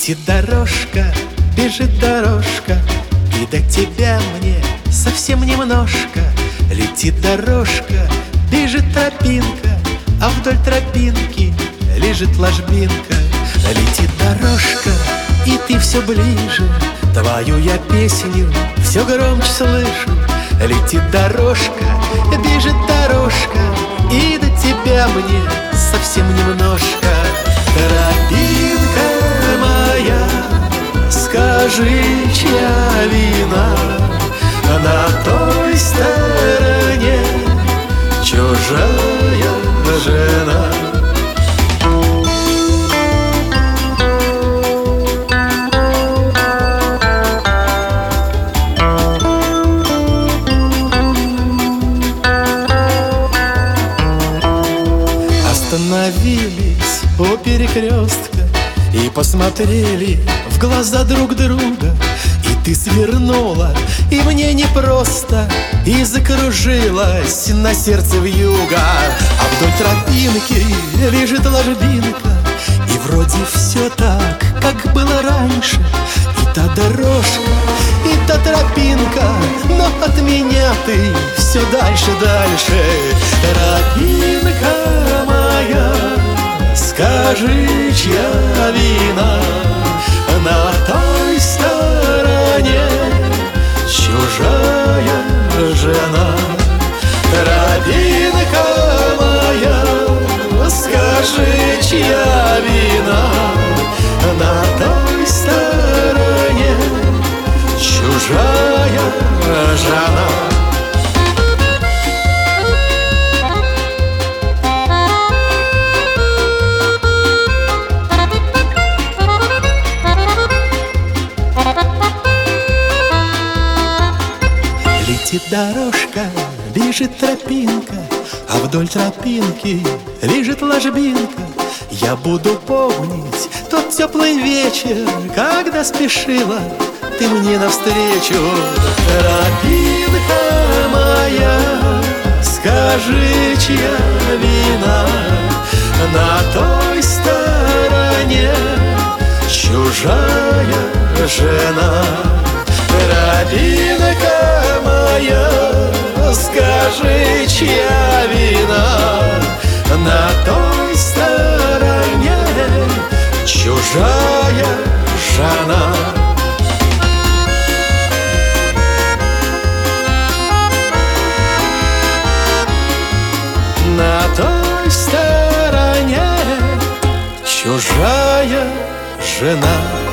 Летит дорожка, бежит дорожка, и до тебя мне совсем немножко. Летит дорожка, бежит тропинка, а вдоль тропинки лежит ложбинка. Летит дорожка, и ты все ближе, твою я песню все громче слышу. Летит дорожка, бежит дорожка, и до тебя мне совсем немножко. Тропинка моя, скажи, чья вина? На той стороне чужая жена. Остановились у перекрестка и посмотрели в глаза друг друга. И ты свернула, и мне непросто, и закружилась на сердце вьюга. А вдоль тропинки лежит ложбинка, и вроде все так, как было раньше. И та дорожка, и та тропинка, но от меня ты все дальше, дальше. Тропинка моя, скажи, чья вина? На той стороне чужая жена. Тропинка моя, скажи, чья вина? На той стороне чужая жена. Летит дорожка, бежит тропинка, а вдоль тропинки лежит ложбинка. Я буду помнить тот теплый вечер, когда спешила ты мне навстречу. Тропинка моя, скажи, чья вина? На той стороне чужая жена. Тропинка моя, скажи, чья вина? На той стороне чужая жена. На той стороне чужая жена.